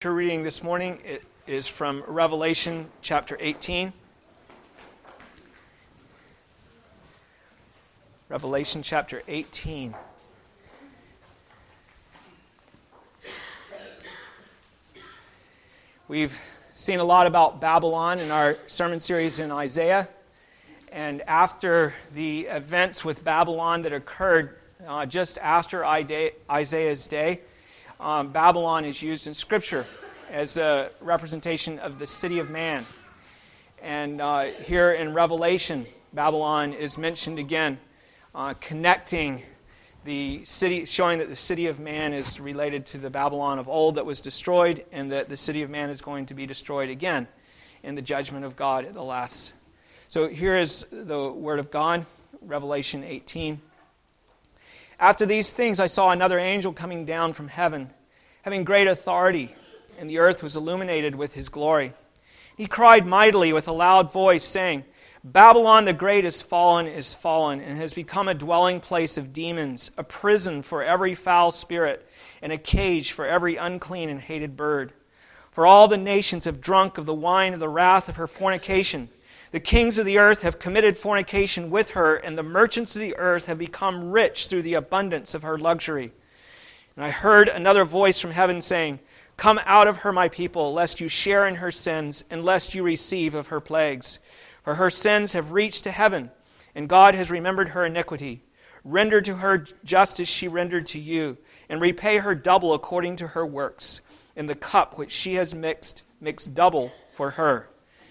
Scripture reading this morning is from Revelation chapter 18. Revelation chapter 18. We've seen a lot about Babylon in our sermon series in Isaiah. And after the events with Babylon that occurred just after Isaiah's day, Babylon is used in Scripture as a representation of the city of man. And here in Revelation, Babylon is mentioned again, connecting the city, showing that the city of man is related to the Babylon of old that was destroyed, and that the city of man is going to be destroyed again in the judgment of God at the last. So here is the word of God, Revelation 18. After these things I saw another angel coming down from heaven, having great authority, and the earth was illuminated with his glory. He cried mightily with a loud voice, saying, Babylon the great is fallen, and has become a dwelling place of demons, a prison for every foul spirit, and a cage for every unclean and hated bird. For all the nations have drunk of the wine of the wrath of her fornication. The kings of the earth have committed fornication with her, and the merchants of the earth have become rich through the abundance of her luxury. And I heard another voice from heaven saying, Come out of her, my people, lest you share in her sins, and lest you receive of her plagues. For her sins have reached to heaven, and God has remembered her iniquity. Render to her just as she rendered to you, and repay her double according to her works. In the cup which she has mix double for her.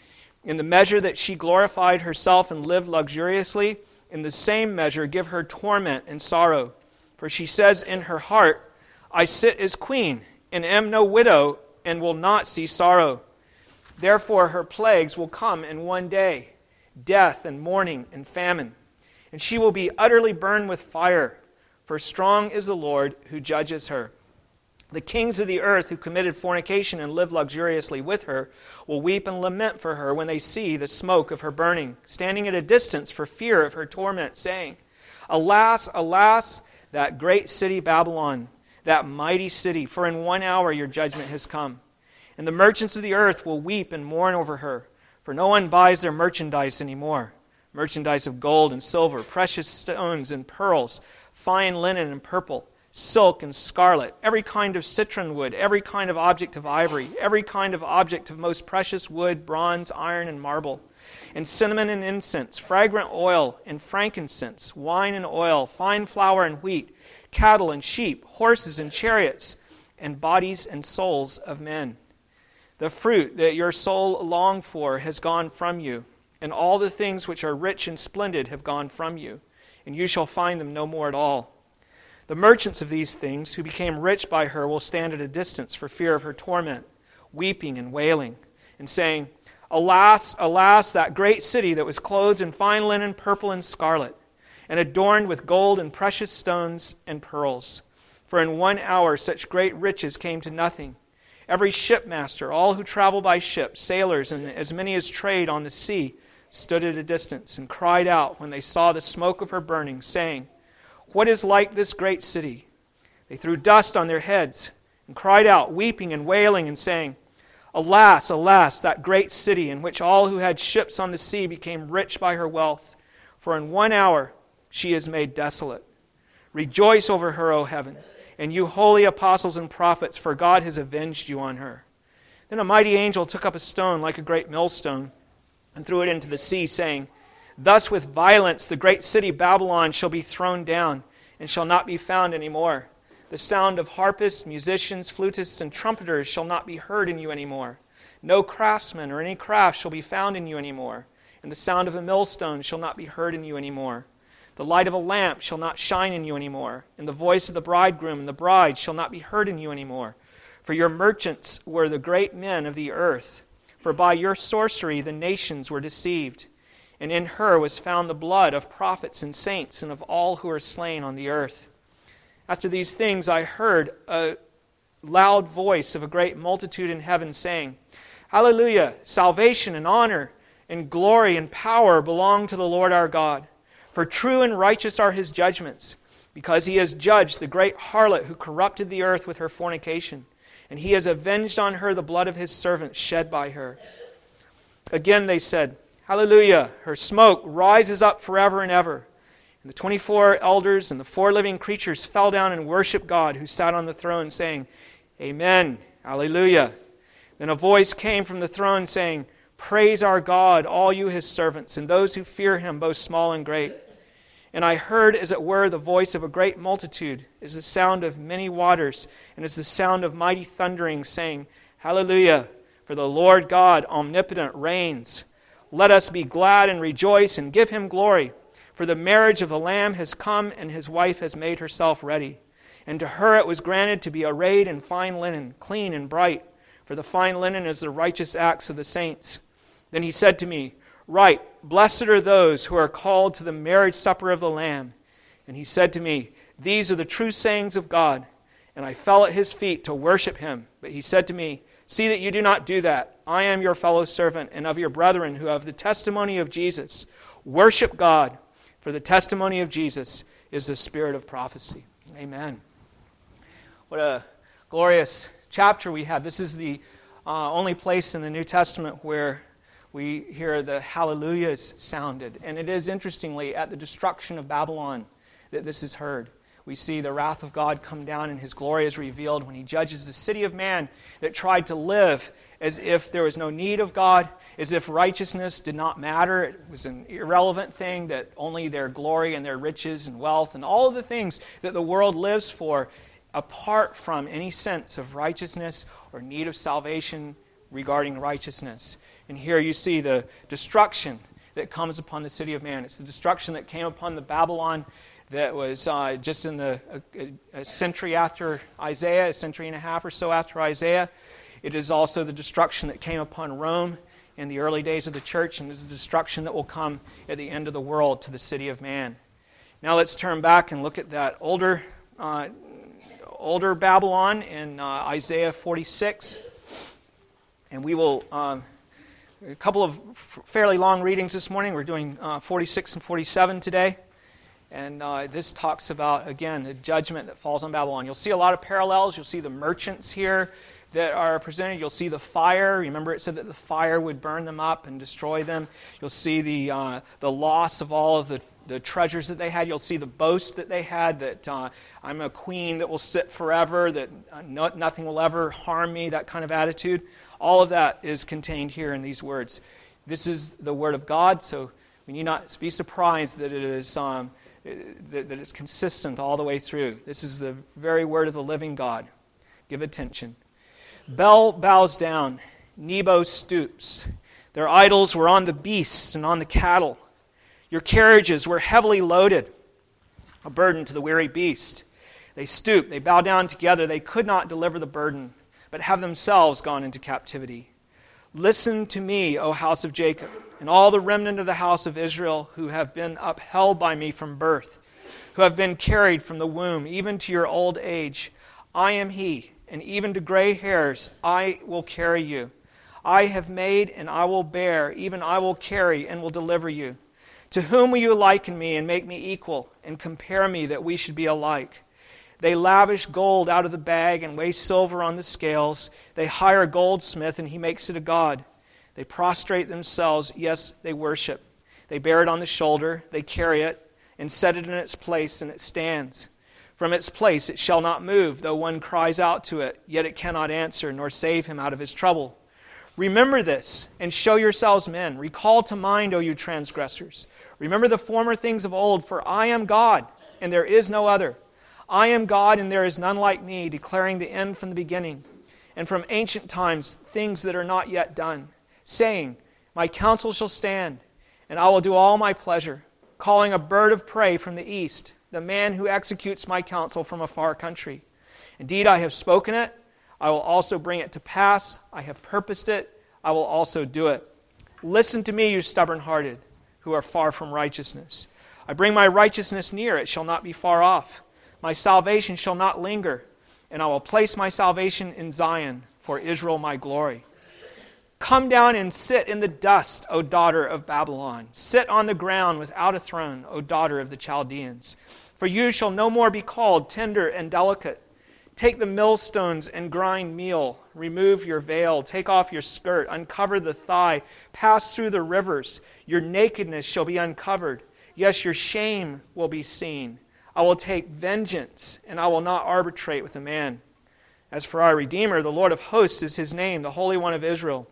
In the measure that she glorified herself and lived luxuriously, in the same measure give her torment and sorrow. For she says in her heart, I sit as queen, and am no widow, and will not see sorrow. Therefore her plagues will come in one day, death and mourning and famine. And she will be utterly burned with fire, for strong is the Lord who judges her. The kings of the earth who committed fornication and lived luxuriously with her will weep and lament for her when they see the smoke of her burning, standing at a distance for fear of her torment, saying, Alas, alas, that great city Babylon, that mighty city, for in 1 hour your judgment has come. And the merchants of the earth will weep and mourn over her, for no one buys their merchandise anymore. Merchandise of gold and silver, precious stones and pearls, fine linen and purple, silk and scarlet, every kind of citron wood, every kind of object of ivory, every kind of object of most precious wood, bronze, iron, and marble, and cinnamon and incense, fragrant oil and frankincense, wine and oil, fine flour and wheat, cattle and sheep, horses and chariots, and bodies and souls of men. The fruit that your soul longed for has gone from you, and all the things which are rich and splendid have gone from you, and you shall find them no more at all. The merchants of these things, who became rich by her, will stand at a distance for fear of her torment, weeping and wailing, and saying, Alas, alas, that great city that was clothed in fine linen, purple and scarlet, and adorned with gold and precious stones and pearls. For in 1 hour such great riches came to nothing. Every shipmaster, all who travel by ship, sailors, and as many as trade on the sea, stood at a distance and cried out when they saw the smoke of her burning, saying, What is like this great city? They threw dust on their heads and cried out, weeping and wailing and saying, Alas, alas, that great city in which all who had ships on the sea became rich by her wealth. For in 1 hour she is made desolate. Rejoice over her, O heaven, and you holy apostles and prophets, for God has avenged you on her. Then a mighty angel took up a stone like a great millstone and threw it into the sea, saying, Thus with violence the great city Babylon shall be thrown down, and shall not be found any more. The sound of harpists, musicians, flutists, and trumpeters shall not be heard in you any more. No craftsman or any craft shall be found in you any more, and the sound of a millstone shall not be heard in you any more. The light of a lamp shall not shine in you any more, and the voice of the bridegroom and the bride shall not be heard in you any more. For your merchants were the great men of the earth, for by your sorcery the nations were deceived. And in her was found the blood of prophets and saints and of all who are slain on the earth. After these things I heard a loud voice of a great multitude in heaven saying, Hallelujah! Salvation and honor and glory and power belong to the Lord our God. For true and righteous are his judgments, because he has judged the great harlot who corrupted the earth with her fornication, and he has avenged on her the blood of his servants shed by her. Again they said, Hallelujah! Her smoke rises up forever and ever. And the 24 elders and the 4 living creatures fell down and worshiped God who sat on the throne, saying, Amen, Hallelujah. Then a voice came from the throne saying, Praise our God, all you his servants, and those who fear him, both small and great. And I heard, as it were, the voice of a great multitude, as the sound of many waters, and as the sound of mighty thundering, saying, Hallelujah, for the Lord God omnipotent reigns. Let us be glad and rejoice and give him glory. For the marriage of the Lamb has come, and his wife has made herself ready. And to her it was granted to be arrayed in fine linen, clean and bright. For the fine linen is the righteous acts of the saints. Then he said to me, Write, blessed are those who are called to the marriage supper of the Lamb. And he said to me, These are the true sayings of God. And I fell at his feet to worship him. But he said to me, See that you do not do that. I am your fellow servant and of your brethren who have the testimony of Jesus. Worship God, for the testimony of Jesus is the spirit of prophecy. Amen. What a glorious chapter we have. This is the only place in the New Testament where we hear the hallelujahs sounded. And it is, interestingly, at the destruction of Babylon that this is heard. We see the wrath of God come down and his glory is revealed when he judges the city of man that tried to live as if there was no need of God, as if righteousness did not matter. It was an irrelevant thing, that only their glory and their riches and wealth and all of the things that the world lives for, apart from any sense of righteousness or need of salvation regarding righteousness. And here you see the destruction that comes upon the city of man. It's the destruction that came upon the Babylon that was just in a century after Isaiah, a century and a half or so after Isaiah. It is also the destruction that came upon Rome in the early days of the church, and is the destruction that will come at the end of the world to the city of man. Now let's turn back and look at that older Babylon in Isaiah 46. And we will, a couple of fairly long readings this morning. We're doing 46 and 47 today. And this talks about, again, the judgment that falls on Babylon. You'll see a lot of parallels. You'll see the merchants here that are presented. You'll see the fire. Remember, it said that the fire would burn them up and destroy them. You'll see the loss of all of the treasures that they had. You'll see the boast that they had, that I'm a queen that will sit forever, that nothing will ever harm me, that kind of attitude. All of that is contained here in these words. This is the Word of God, so we need not be surprised that it is that it's consistent all the way through. This is the very Word of the living God. Give attention. Bel bows down, Nebo stoops. Their idols were on the beasts and on the cattle. Your carriages were heavily loaded, a burden to the weary beast. They stoop, they bow down together. They could not deliver the burden, but have themselves gone into captivity. Listen to me, O house of Jacob, and all the remnant of the house of Israel who have been upheld by me from birth, who have been carried from the womb, even to your old age. I am he, and even to gray hairs I will carry you. I have made, and I will bear, even I will carry, and will deliver you. To whom will you liken me, and make me equal, and compare me, that we should be alike? They lavish gold out of the bag and weigh silver on the scales. They hire a goldsmith, and he makes it a god. They prostrate themselves, yes, they worship. They bear it on the shoulder, they carry it, and set it in its place, and it stands. From its place it shall not move, though one cries out to it, yet it cannot answer, nor save him out of his trouble. Remember this, and show yourselves men. Recall to mind, O you transgressors. Remember the former things of old, for I am God, and there is no other. I am God, and there is none like me, declaring the end from the beginning, and from ancient times things that are not yet done, saying, My counsel shall stand, and I will do all my pleasure, calling a bird of prey from the east, the man who executes my counsel from a far country. Indeed, I have spoken it, I will also bring it to pass. I have purposed it, I will also do it. Listen to me, you stubborn-hearted, who are far from righteousness. I bring my righteousness near, it shall not be far off. My salvation shall not linger, and I will place my salvation in Zion, for Israel my glory. Come down and sit in the dust, O daughter of Babylon. Sit on the ground without a throne, O daughter of the Chaldeans. For you shall no more be called tender and delicate. Take the millstones and grind meal. Remove your veil. Take off your skirt. Uncover the thigh. Pass through the rivers. Your nakedness shall be uncovered. Yes, your shame will be seen. I will take vengeance, and I will not arbitrate with a man. As for our Redeemer, the Lord of hosts is his name, the Holy One of Israel.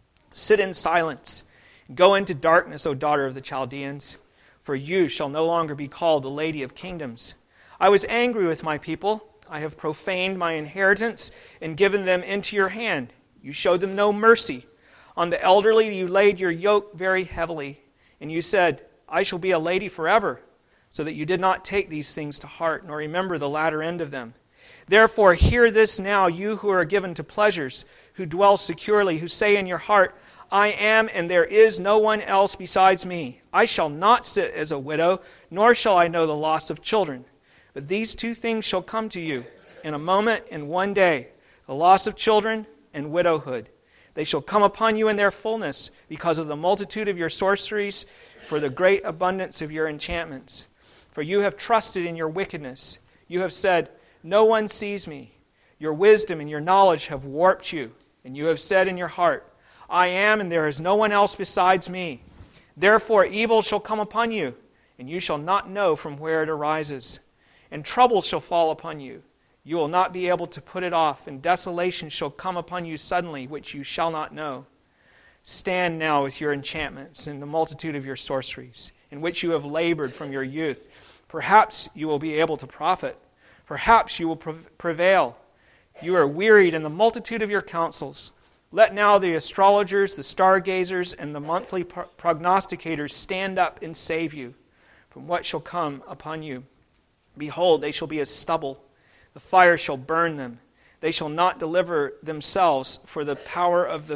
Sit in silence. Go into darkness, O daughter of the Chaldeans, for you shall no longer be called the Lady of Kingdoms. I was angry with my people. I have profaned my inheritance and given them into your hand. You showed them no mercy. On the elderly you laid your yoke very heavily, and you said, I shall be a lady forever, so that you did not take these things to heart, nor remember the latter end of them. Therefore hear this now, you who are given to pleasures, who dwell securely, who say in your heart, I am, and there is no one else besides me. I shall not sit as a widow, nor shall I know the loss of children. But these two things shall come to you in a moment, in one day, the loss of children and widowhood. They shall come upon you in their fullness, because of the multitude of your sorceries, for the great abundance of your enchantments. For you have trusted in your wickedness. You have said, no one sees me. Your wisdom and your knowledge have warped you, and you have said in your heart, I am, and there is no one else besides me. Therefore evil shall come upon you, and you shall not know from where it arises. And trouble shall fall upon you. You will not be able to put it off, and desolation shall come upon you suddenly, which you shall not know. Stand now with your enchantments and the multitude of your sorceries, in which you have labored from your youth. Perhaps you will be able to profit. Perhaps you will prevail. You are wearied in the multitude of your counsels. Let now the astrologers, the stargazers, and the monthly prognosticators stand up and save you from what shall come upon you. Behold, they shall be as stubble. The fire shall burn them. They shall not deliver themselves from the power of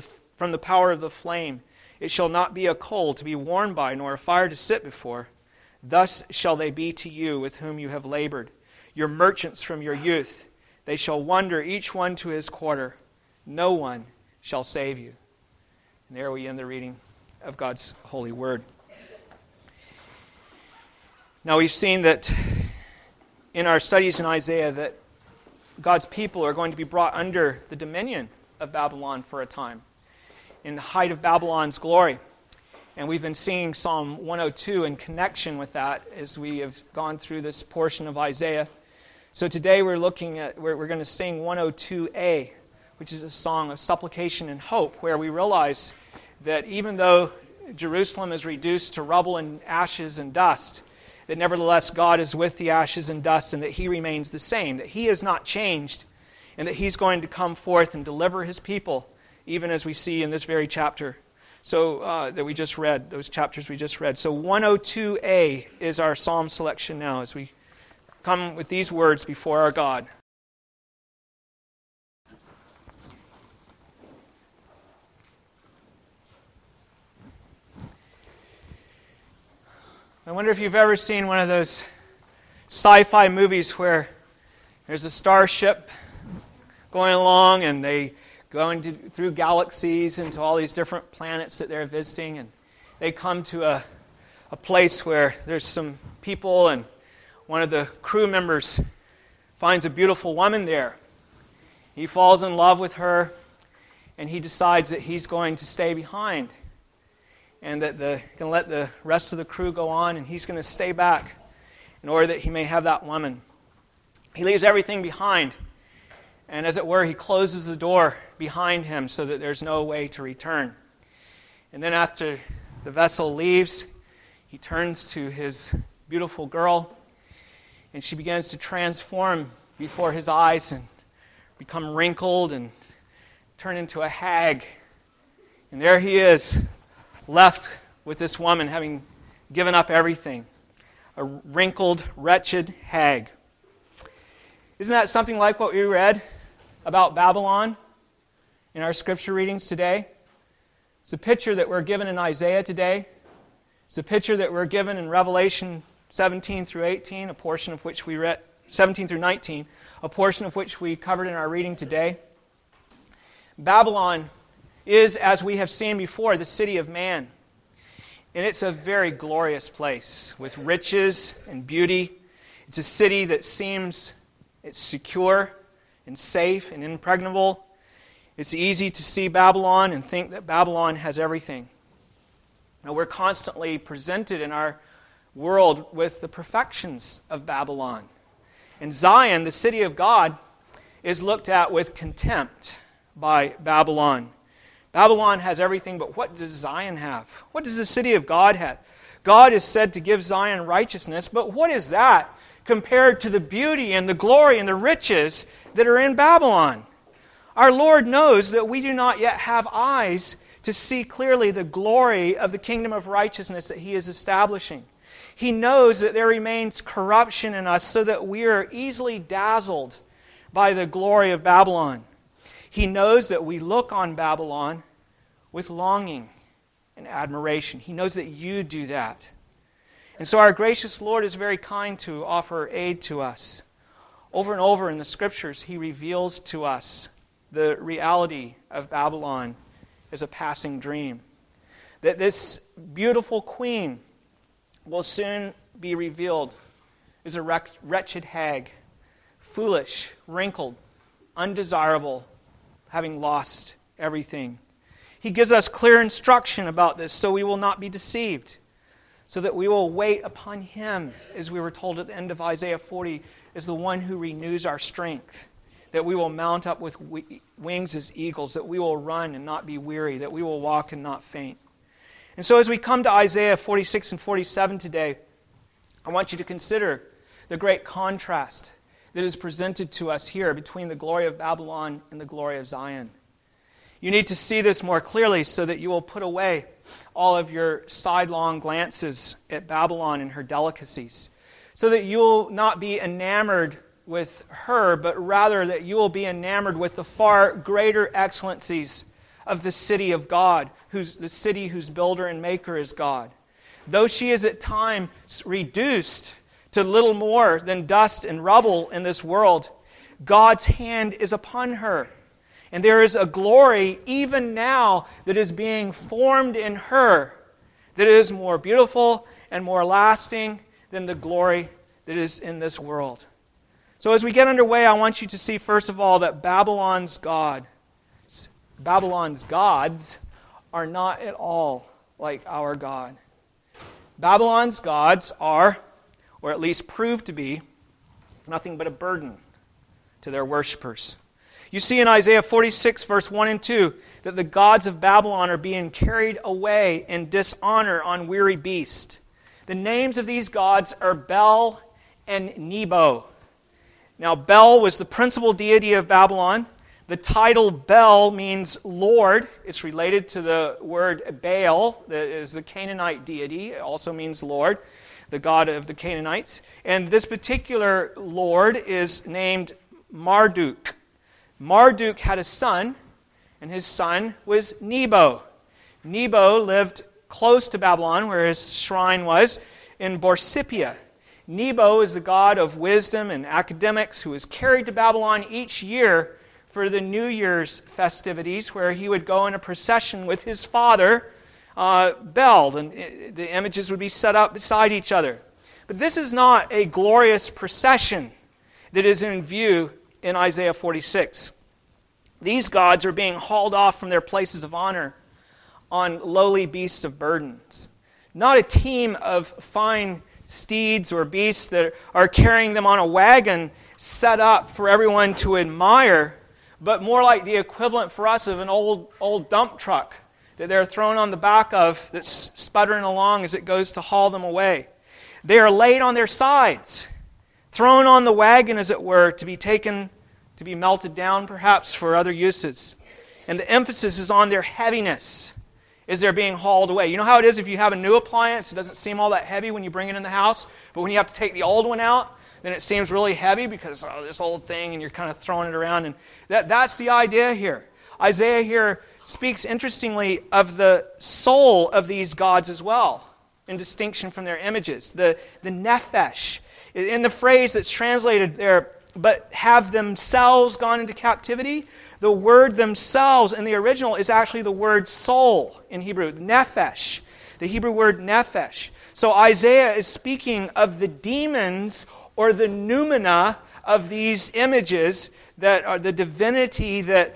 the flame. It shall not be a coal to be warmed by, nor a fire to sit before. Thus shall they be to you with whom you have labored, your merchants from your youth. They shall wander each one to his quarter. No one shall save you. And there we end the reading of God's holy word. Now we've seen that in our studies in Isaiah that God's people are going to be brought under the dominion of Babylon for a time, in the height of Babylon's glory. And we've been singing Psalm 102 in connection with that as we have gone through this portion of Isaiah. So today we're going to sing 102a, which is a song of supplication and hope, where we realize that even though Jerusalem is reduced to rubble and ashes and dust, that nevertheless God is with the ashes and dust, and that He remains the same, that He has not changed, and that He's going to come forth and deliver His people, even as we see in this very chapter. So that we just read, those chapters we just read. So 102a is our psalm selection now as we come with these words before our God. I wonder if you've ever seen one of those sci-fi movies where there's a starship going along and they go through galaxies into all these different planets that they're visiting, and they come to a place where there's some people, and one of the crew members finds a beautiful woman there. He falls in love with her, and he decides that he's going to stay behind, and that going to let the rest of the crew go on, and he's going to stay back in order that he may have that woman. He leaves everything behind, and as it were, he closes the door behind him so that there's no way to return. And then after the vessel leaves, he turns to his beautiful girl, and she begins to transform before his eyes and become wrinkled and turn into a hag. And there he is, left with this woman having given up everything, a wrinkled, wretched hag. Isn't that something like what we read about Babylon in our scripture readings today? It's a picture that we're given in Isaiah today. It's a picture that we're given in Revelation 17 through 18, a portion of which we read, 17 through 19, a portion of which we covered in our reading today. Babylon is, as we have seen before, the city of man. And it's a very glorious place with riches and beauty. It's a city that seems it's secure. and safe and impregnable. It's easy to see Babylon and think that Babylon has everything. Now, we're constantly presented in our world with the perfections of Babylon. And Zion, the city of God, is looked at with contempt by Babylon. Babylon has everything, but what does Zion have? What does the city of God have? God is said to give Zion righteousness, but what is that compared to the beauty and the glory and the riches that are in Babylon? Our Lord knows that we do not yet have eyes to see clearly the glory of the kingdom of righteousness that He is establishing. He knows that there remains corruption in us so that we are easily dazzled by the glory of Babylon. He knows that we look on Babylon with longing and admiration. He knows that you do that. And so our gracious Lord is very kind to offer aid to us. Over and over in the Scriptures, He reveals to us the reality of Babylon as a passing dream. That this beautiful queen will soon be revealed as a wretched hag, foolish, wrinkled, undesirable, having lost everything. He gives us clear instruction about this so we will not be deceived, so that we will wait upon Him, as we were told at the end of Isaiah 40, as the one who renews our strength, that we will mount up with wings as eagles, that we will run and not be weary, that we will walk and not faint. And so as we come to Isaiah 46 and 47 today, I want you to consider the great contrast that is presented to us here between the glory of Babylon and the glory of Zion. You need to see this more clearly so that you will put away all of your sidelong glances at Babylon and her delicacies, so that you will not be enamored with her, but rather that you will be enamored with the far greater excellencies of the city of God, the city whose builder and maker is God. Though she is at times reduced to little more than dust and rubble in this world, God's hand is upon her. And there is a glory even now that is being formed in her that is more beautiful and more lasting than the glory that is in this world. So as we get underway, I want you to see first of all that Babylon's gods are not at all like our God. Babylon's gods are, or at least prove to be, nothing but a burden to their worshipers. You see in Isaiah 46, verse 1 and 2, that the gods of Babylon are being carried away in dishonor on weary beasts. The names of these gods are Bel and Nebo. Now, Bel was the principal deity of Babylon. The title Bel means Lord. It's related to the word Baal, that is the Canaanite deity. It also means Lord, the god of the Canaanites. And this particular Lord is named Marduk. Marduk had a son, and his son was Nebo. Nebo lived close to Babylon, where his shrine was, in Borsipia. Nebo is the god of wisdom and academics who was carried to Babylon each year for the New Year's festivities, where he would go in a procession with his father, Bel, and the images would be set up beside each other. But this is not a glorious procession that is in view in Isaiah 46. These gods are being hauled off from their places of honor on lowly beasts of burdens. Not a team of fine steeds or beasts that are carrying them on a wagon set up for everyone to admire, but more like the equivalent for us of an old dump truck that they're thrown on the back of that's sputtering along as it goes to haul them away. They are laid on their sides, thrown on the wagon, as it were, to be taken, to be melted down perhaps for other uses. And the emphasis is on their heaviness as they're being hauled away. You know how it is if you have a new appliance, it doesn't seem all that heavy when you bring it in the house, but when you have to take the old one out, then it seems really heavy because this old thing, and you're kind of throwing it around. And that's the idea here. Isaiah here speaks interestingly of the soul of these gods as well, in distinction from their images. The nephesh. In the phrase that's translated there, but have themselves gone into captivity, the word themselves in the original is actually the word soul in Hebrew, nephesh, the Hebrew word nephesh. So Isaiah is speaking of the demons or the noumena of these images that are the divinity that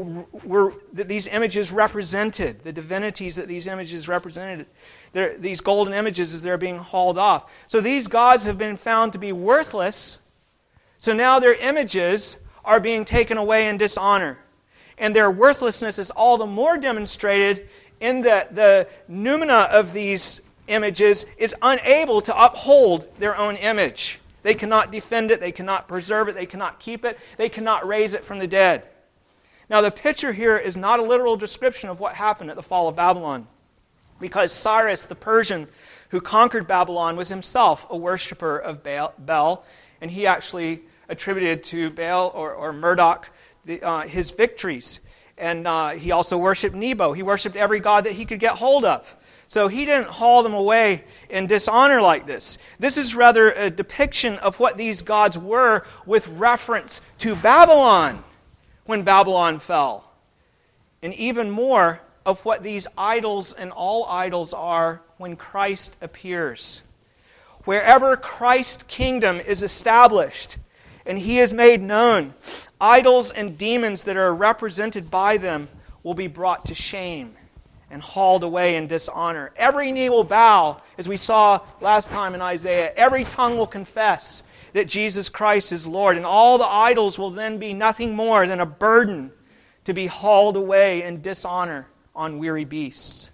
that these images represented, the divinities that these images represented, these golden images as they're being hauled off. So these gods have been found to be worthless, so now their images are being taken away in dishonor. And their worthlessness is all the more demonstrated in that the noumena of these images is unable to uphold their own image. They cannot defend it, they cannot preserve it, they cannot keep it, they cannot raise it from the dead. Now the picture here is not a literal description of what happened at the fall of Babylon, because Cyrus the Persian, who conquered Babylon, was himself a worshiper of Baal, and he actually attributed to Baal or Marduk his victories. And he also worshipped Nebo. He worshipped every god that he could get hold of. So he didn't haul them away in dishonor like this. This is rather a depiction of what these gods were with reference to Babylon when Babylon fell. And even more of what these idols and all idols are when Christ appears. Wherever Christ's kingdom is established and He is made known, idols and demons that are represented by them will be brought to shame and hauled away in dishonor. Every knee will bow, as we saw last time in Isaiah. Every tongue will confess that Jesus Christ is Lord, and all the idols will then be nothing more than a burden to be hauled away in dishonor on weary beasts.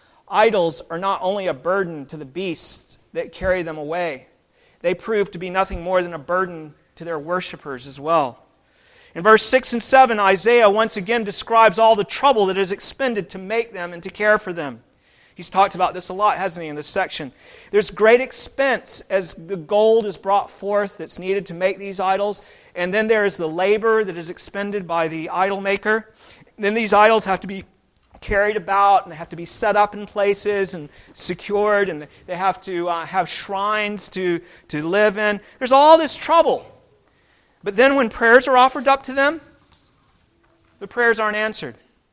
Idols are not only a burden to the beasts that carry them away, they prove to be nothing more than a burden to their worshipers as well. In verse 6 and 7, Isaiah once again describes all the trouble that is expended to make them and to care for them. He's talked about this a lot, hasn't he, in this section? There's great expense as the gold is brought forth that's needed to make these idols. And then there is the labor that is expended by the idol maker. Then these idols have to be carried about, and they have to be set up in places and secured, and they have to have shrines to live in. There's all this trouble. But then when prayers are offered up to them, the prayers aren't answered.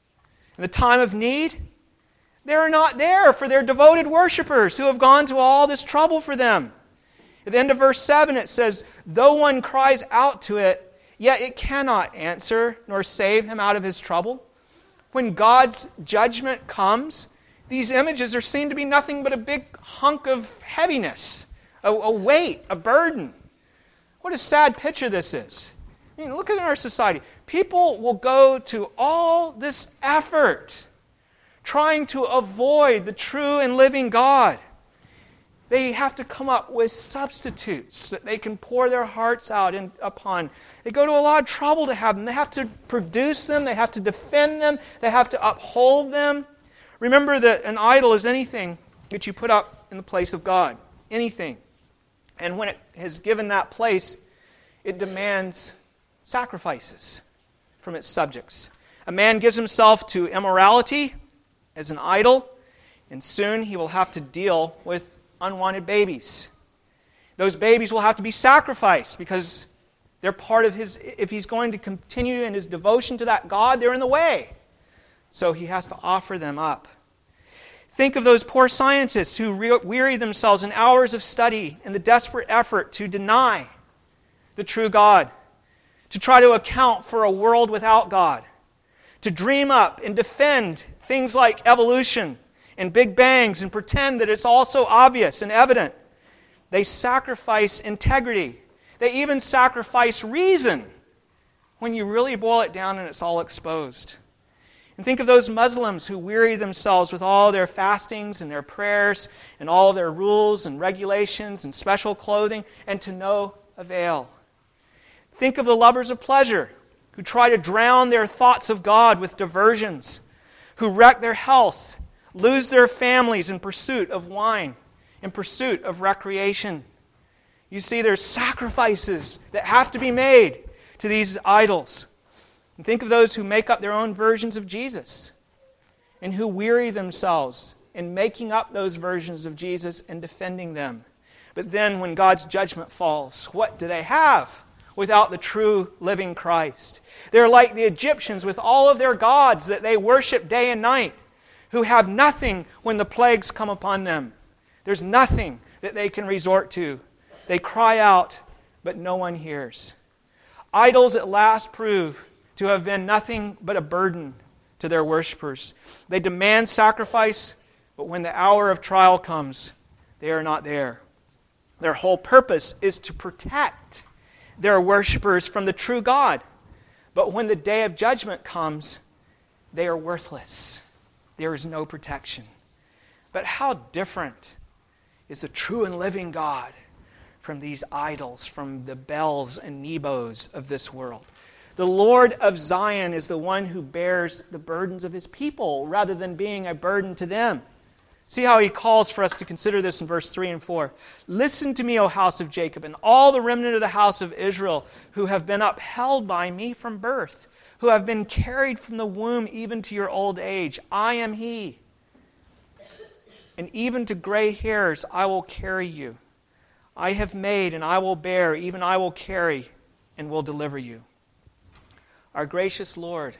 In the time of need, they're not there for their devoted worshipers who have gone to all this trouble for them. At the end of verse 7 it says, "Though one cries out to it, yet it cannot answer nor save him out of his trouble." When God's judgment comes, these images are seen to be nothing but a big hunk of heaviness, a weight, a burden. What a sad picture this is. I mean, look at our society. People will go to all this effort trying to avoid the true and living God. They have to come up with substitutes that they can pour their hearts out upon. They go to a lot of trouble to have them. They have to produce them. They have to defend them. They have to uphold them. Remember that an idol is anything that you put up in the place of God. Anything. And when it has given that place, it demands sacrifices from its subjects. A man gives himself to immorality as an idol, and soon he will have to deal with unwanted babies. Those babies will have to be sacrificed because they're part of his, if he's going to continue in his devotion to that God, they're in the way. So he has to offer them up. Think of those poor scientists who weary themselves in hours of study in the desperate effort to deny the true God, to try to account for a world without God, to dream up and defend things like evolution and big bangs and pretend that it's all so obvious and evident. They sacrifice integrity. They even sacrifice reason when you really boil it down and it's all exposed. And think of those Muslims who weary themselves with all their fastings and their prayers and all their rules and regulations and special clothing, and to no avail. Think of the lovers of pleasure who try to drown their thoughts of God with diversions, who wreck their health, lose their families in pursuit of wine, in pursuit of recreation. You see, there's sacrifices that have to be made to these idols. And think of those who make up their own versions of Jesus and who weary themselves in making up those versions of Jesus and defending them. But then when God's judgment falls, what do they have without the true living Christ? They're like the Egyptians with all of their gods that they worship day and night, who have nothing when the plagues come upon them. There's nothing that they can resort to. They cry out, but no one hears. Idols at last prove to have been nothing but a burden to their worshipers. They demand sacrifice, but when the hour of trial comes, they are not there. Their whole purpose is to protect their worshipers from the true God. But when the day of judgment comes, they are worthless. There is no protection. But how different is the true and living God from these idols, from the Baals and Nebos of this world? The Lord of Zion is the one who bears the burdens of His people rather than being a burden to them. See how He calls for us to consider this in verse 3 and 4. Listen to me, O house of Jacob, and all the remnant of the house of Israel, who have been upheld by me from birth, who have been carried from the womb even to your old age. I am He. And even to gray hairs I will carry you. I have made and I will bear, even I will carry and will deliver you. Our gracious Lord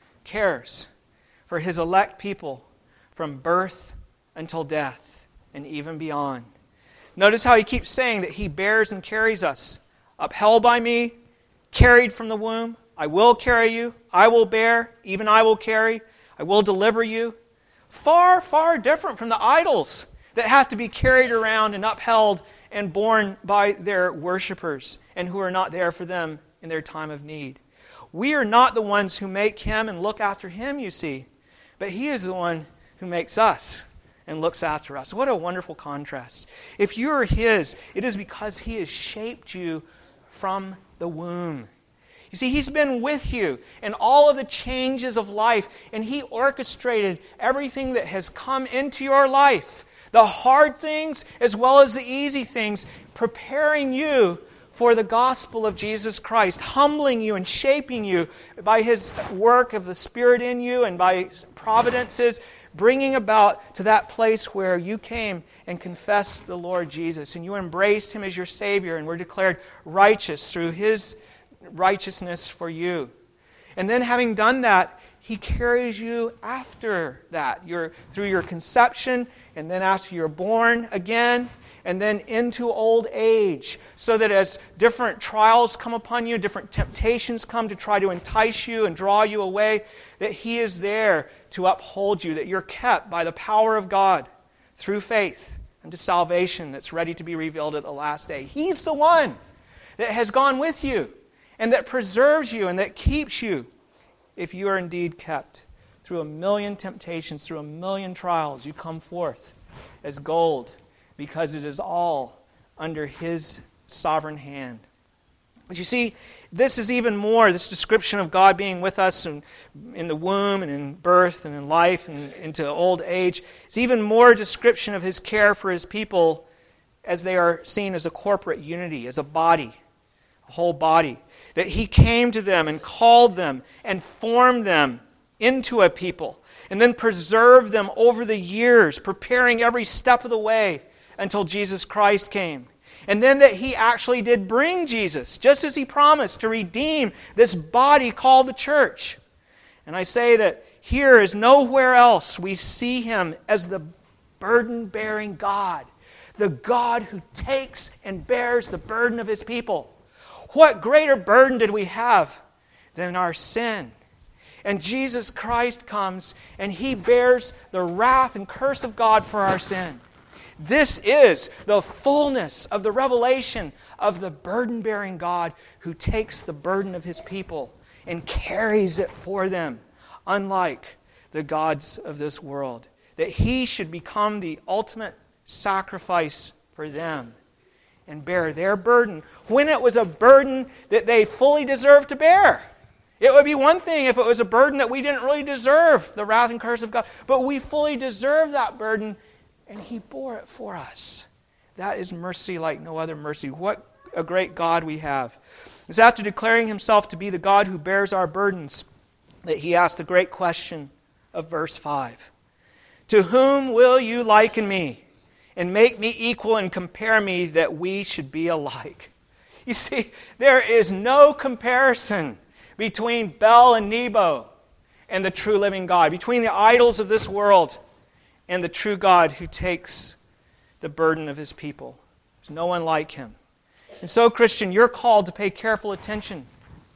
cares for His elect people from birth until death and even beyond. Notice how He keeps saying that He bears and carries us. Upheld by me, carried from the womb. I will carry you. I will bear, even I will carry. I will deliver you. Far, far different from the idols that have to be carried around and upheld and borne by their worshipers and who are not there for them in their time of need. We are not the ones who make Him and look after Him, you see, but He is the one who makes us and looks after us. What a wonderful contrast. If you are His, it is because He has shaped you from the womb. You see, He's been with you in all of the changes of life, and He orchestrated everything that has come into your life. The hard things as well as the easy things, preparing you for the gospel of Jesus Christ, humbling you and shaping you by His work of the Spirit in you and by providences, bringing about to that place where you came and confessed the Lord Jesus, and you embraced Him as your Savior and were declared righteous through His righteousness for you. And then having done that, He carries you after that. Through your conception, and then after you're born again, and then into old age, so that as different trials come upon you, different temptations come to try to entice you and draw you away, that He is there to uphold you, that you're kept by the power of God through faith unto salvation that's ready to be revealed at the last day. He's the one that has gone with you and that preserves you and that keeps you if you are indeed kept. Through a million temptations, through a million trials, you come forth as gold because it is all under His sovereign hand. But you see, this is even more, this description of God being with us in the womb and in birth and in life and into old age. It's even more a description of His care for His people as they are seen as a corporate unity, as a body, a whole body. That He came to them and called them and formed them into a people and then preserved them over the years, preparing every step of the way until Jesus Christ came. And then that He actually did bring Jesus, just as He promised, to redeem this body called the church. And I say that here is nowhere else we see Him as the burden-bearing God, the God who takes and bears the burden of His people. What greater burden did we have than our sin? And Jesus Christ comes and He bears the wrath and curse of God for our sin. This is the fullness of the revelation of the burden-bearing God who takes the burden of His people and carries it for them, unlike the gods of this world. That He should become the ultimate sacrifice for them and bear their burden when it was a burden that they fully deserved to bear. It would be one thing if it was a burden that we didn't really deserve, the wrath and curse of God, but we fully deserve that burden, and He bore it for us. That is mercy like no other mercy. What a great God we have. It's after declaring Himself to be the God who bears our burdens that He asked the great question of verse 5. To whom will you liken me and make me equal and compare me that we should be alike? You see, there is no comparison between Bel and Nebo and the true living God, between the idols of this world and the true God who takes the burden of His people. There's no one like Him. And so, Christian, you're called to pay careful attention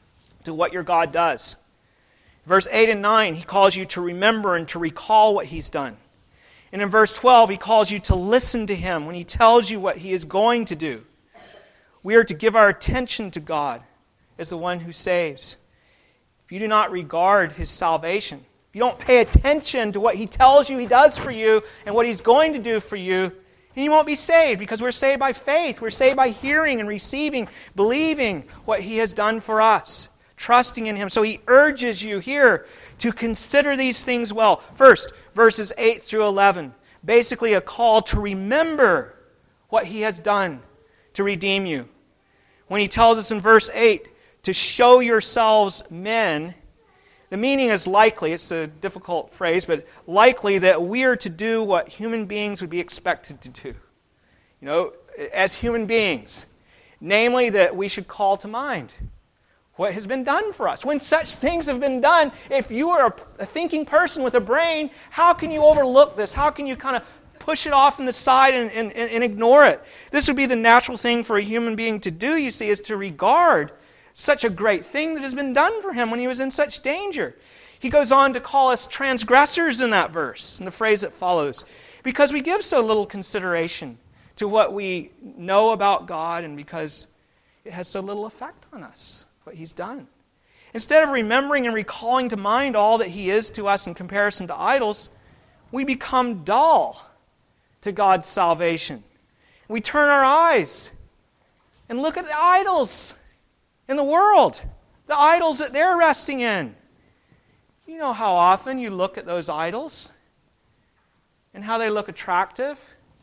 to what your God does. Verse 8 and 9, he calls you to remember and to recall what he's done. And in verse 12, he calls you to listen to him when he tells you what he is going to do. We are to give our attention to God as the one who saves. If you do not regard his salvation, if you don't pay attention to what he tells you he does for you and what he's going to do for you, then you won't be saved, because we're saved by faith. We're saved by hearing and receiving, believing what he has done for us, trusting in him. So he urges you here to consider these things well. First, verses 8 through 11, basically a call to remember what he has done to redeem you. When he tells us in verse 8 to show yourselves men, the meaning is likely, it's a difficult phrase, but likely that we are to do what human beings would be expected to do. You know, as human beings. Namely, that we should call to mind what has been done for us. When such things have been done, if you are a thinking person with a brain, how can you overlook this? How can you kind of push it off on the side and ignore it? This would be the natural thing for a human being to do, you see, is to regard such a great thing that has been done for him when he was in such danger. He goes on to call us transgressors in that verse, in the phrase that follows, because we give so little consideration to what we know about God and because it has so little effect on us, what he's done. Instead of remembering and recalling to mind all that he is to us in comparison to idols, we become dull to God's salvation. We turn our eyes and look at the idols in the world, the idols that they're resting in. You know how often you look at those idols and how they look attractive?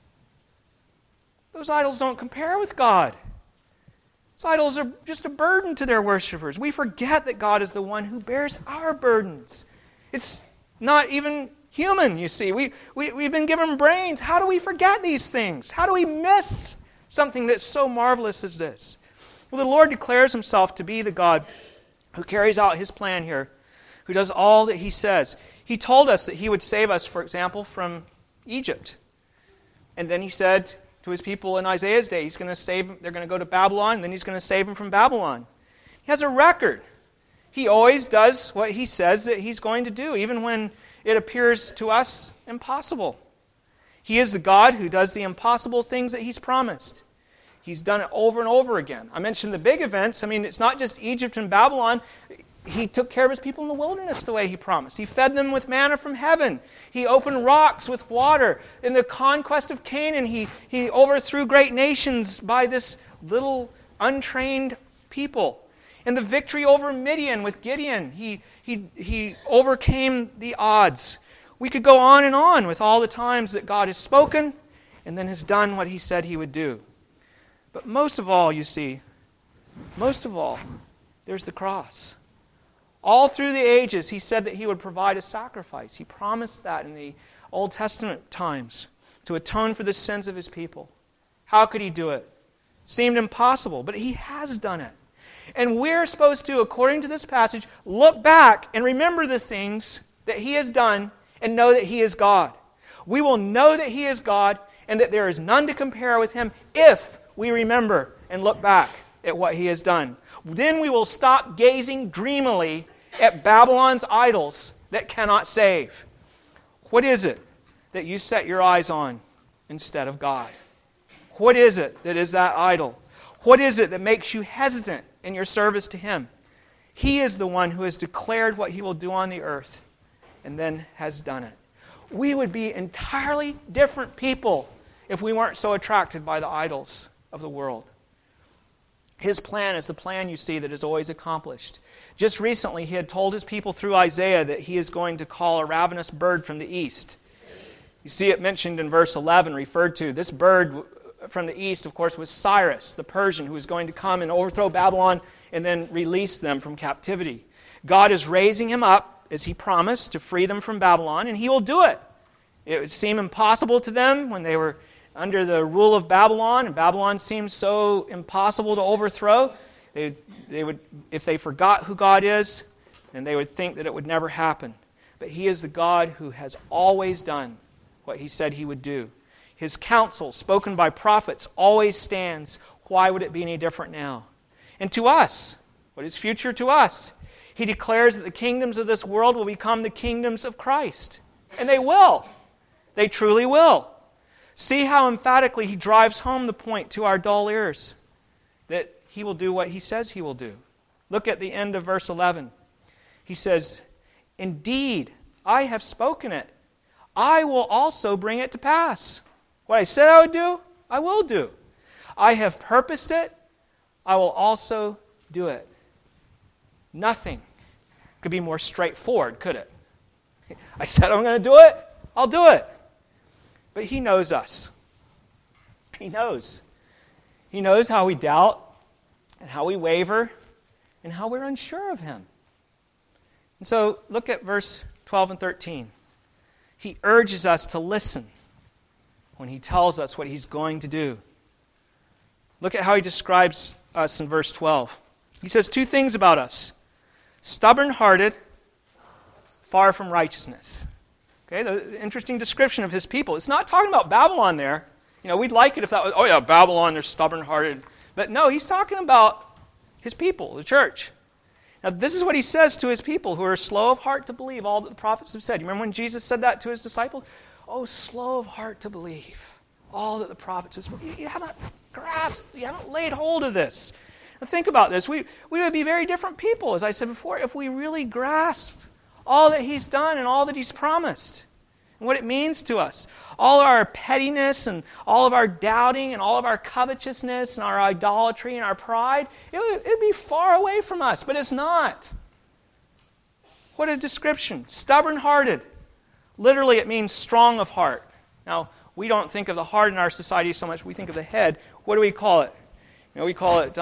Those idols don't compare with God. Those idols are just a burden to their worshipers. We forget that God is the one who bears our burdens. It's not even human, you see. We've been given brains. How do we forget these things? How do we miss something that's so marvelous as this? Well, the Lord declares himself to be the God who carries out his plan here, who does all that he says. He told us that he would save us, for example, from Egypt. And then he said to his people in Isaiah's day, he's going to save them. They're going to go to Babylon, and then he's going to save them from Babylon. He has a record. He always does what he says that he's going to do, even when it appears to us impossible. He is the God who does the impossible things that he's promised. He's done it over and over again. I mentioned the big events. I mean, it's not just Egypt and Babylon. He took care of his people in the wilderness the way he promised. He fed them with manna from heaven. He opened rocks with water. In the conquest of Canaan, he overthrew great nations by this little untrained people. In the victory over Midian with Gideon, he overcame the odds. We could go on and on with all the times that God has spoken and then has done what he said he would do. But most of all, you see, there's the cross. All through the ages, he said that he would provide a sacrifice. He promised that in the Old Testament times to atone for the sins of his people. How could he do it? Seemed impossible, but he has done it. And we're supposed to, according to this passage, look back and remember the things that he has done and know that he is God. We will know that he is God and that there is none to compare with him if we remember and look back at what he has done. Then we will stop gazing dreamily at Babylon's idols that cannot save. What is it that you set your eyes on instead of God? What is it that is that idol? What is it that makes you hesitant in your service to him? He is the one who has declared what he will do on the earth and then has done it. We would be entirely different people if we weren't so attracted by the idols of the world. His plan is the plan, you see, that is always accomplished. Just recently, he had told his people through Isaiah that he is going to call a ravenous bird from the east. You see it mentioned in verse 11, referred to. This bird from the east, of course, was Cyrus, the Persian, who was going to come and overthrow Babylon and then release them from captivity. God is raising him up, as he promised, to free them from Babylon, and he will do it. It would seem impossible to them when they were under the rule of Babylon, and Babylon seemed so impossible to overthrow. They would, if they forgot who God is, then they would think that it would never happen. But he is the God who has always done what he said he would do. His counsel, spoken by prophets, always stands. Why would it be any different now? And to us, What is future to us? He declares that the kingdoms of this world will become the kingdoms of Christ. And they will. They truly will. See how emphatically he drives home the point to our dull ears, that he will do what he says he will do. Look at the end of verse 11. He says, "Indeed, I have spoken it. I will also bring it to pass. What I said I would do, I will do. I have purposed it. I will also do it." Nothing could be more straightforward, could it? I said I'm going to do it, I'll do it. But he knows us. He knows. He knows how we doubt and how we waver and how we're unsure of him. And so look at verse 12 and 13. He urges us to listen when he tells us what he's going to do. Look at how he describes us in verse 12. He says two things about us: stubborn-hearted, far from righteousness. Okay, the interesting description of his people. It's not talking about Babylon there. You know, we'd like it if that was, oh yeah, Babylon, they're stubborn-hearted. But no, he's talking about his people, the church. Now, this is what he says to his people who are slow of heart to believe all that the prophets have said. You remember when Jesus said that to his disciples? Oh, slow of heart to believe all that the prophets have spoken. You haven't grasped, you haven't laid hold of this. Now, think about this. We would be very different people, as I said before, if we really grasped all that he's done and all that he's promised and what it means to us. All of our pettiness and all of our doubting and all of our covetousness and our idolatry and our pride, it would be far away from us, but it's not. What a description. Stubborn-hearted. Literally, it means strong of heart. Now, we don't think of the heart in our society so much. We think of the head. What do we call it? You know, we call it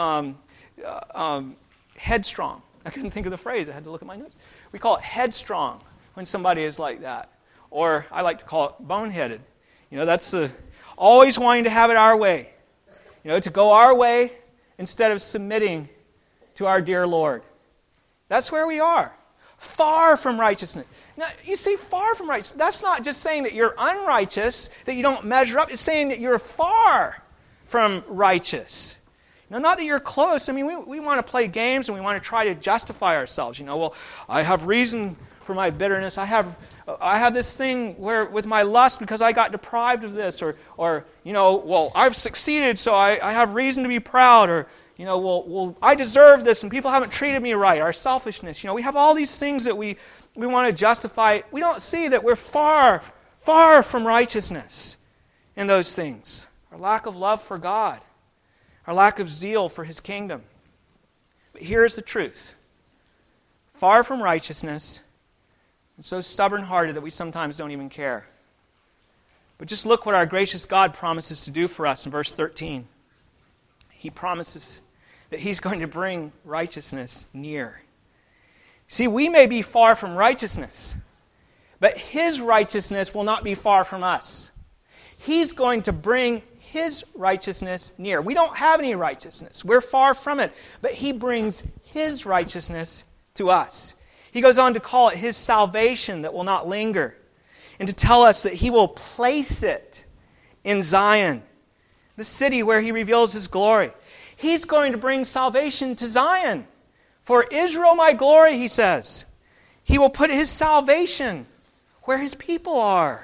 headstrong. I couldn't think of the phrase. I had to look at my notes. We call it headstrong when somebody is like that. Or I like to call it boneheaded. You know, that's always wanting to have it our way. You know, to go our way instead of submitting to our dear Lord. That's where we are. Far from righteousness. Now, you see, far from righteousness, that's not just saying that you're unrighteous, that you don't measure up. It's saying that you're far from righteous. Now, not that you're close. I mean, we want to play games and we want to try to justify ourselves. You know, well, I have reason for my bitterness. I have this thing where with my lust because I got deprived of this, or you know, well, I've succeeded, so I have reason to be proud, or you know, well, I deserve this, and people haven't treated me right. Our selfishness. You know, we have all these things that we want to justify. We don't see that we're far, far from righteousness in those things. Our lack of love for God. Our lack of zeal for his kingdom. But here's the truth. Far from righteousness, and so stubborn-hearted that we sometimes don't even care. But just look what our gracious God promises to do for us in verse 13. He promises that he's going to bring righteousness near. See, we may be far from righteousness, but his righteousness will not be far from us. He's going to bring his righteousness near. We don't have any righteousness. We're far from it. But he brings his righteousness to us. He goes on to call it his salvation that will not linger. And to tell us that he will place it in Zion, the city where he reveals his glory. He's going to bring salvation to Zion. For Israel my glory, he says. He will put his salvation where his people are.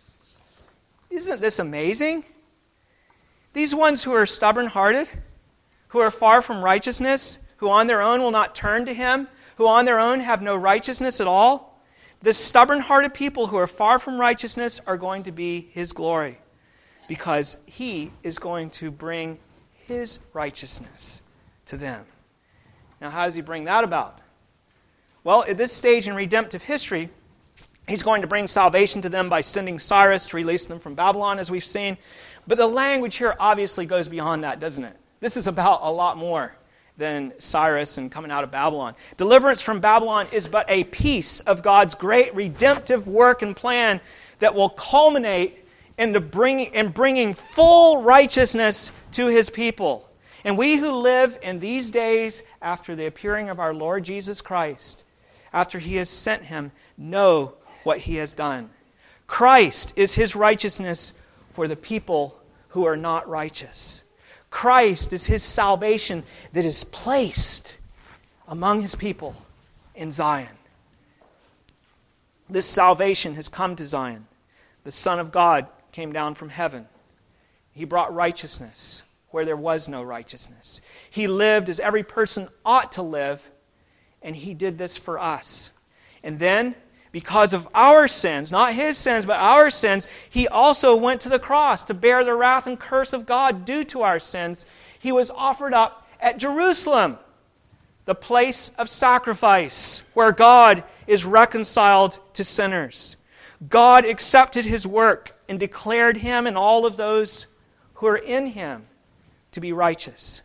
Isn't this amazing? These ones who are stubborn-hearted, who are far from righteousness, who on their own will not turn to him, who on their own have no righteousness at all, the stubborn-hearted people who are far from righteousness are going to be his glory, because he is going to bring his righteousness to them. Now, how does he bring that about? Well, at this stage in redemptive history, he's going to bring salvation to them by sending Cyrus to release them from Babylon, as we've seen. But the language here obviously goes beyond that, doesn't it? This is about a lot more than Cyrus and coming out of Babylon. Deliverance from Babylon is but a piece of God's great redemptive work and plan that will culminate in bringing full righteousness to his people. And we who live in these days after the appearing of our Lord Jesus Christ, after he has sent him, know what he has done. Christ is his righteousness for the people who are not righteous. Christ is his salvation that is placed among his people in Zion. This salvation has come to Zion. The Son of God came down from heaven. He brought righteousness where there was no righteousness. He lived as every person ought to live, and he did this for us. And then, because of our sins, not his sins, but our sins, he also went to the cross to bear the wrath and curse of God due to our sins. He was offered up at Jerusalem, the place of sacrifice, where God is reconciled to sinners. God accepted his work and declared him and all of those who are in him to be righteous.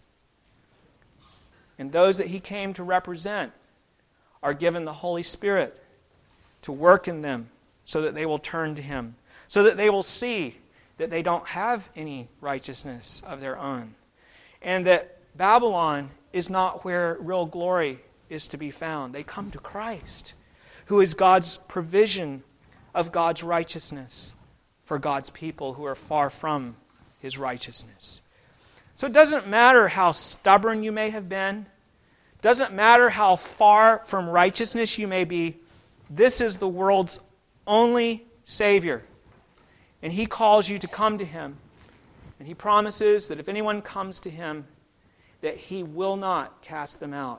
And those that he came to represent are given the Holy Spirit to work in them so that they will turn to him, so that they will see that they don't have any righteousness of their own, and that Babylon is not where real glory is to be found. They come to Christ, who is God's provision of God's righteousness for God's people who are far from his righteousness. So it doesn't matter how stubborn you may have been. It doesn't matter how far from righteousness you may be. This is the world's only Savior. And he calls you to come to him. And he promises that if anyone comes to him, that he will not cast them out.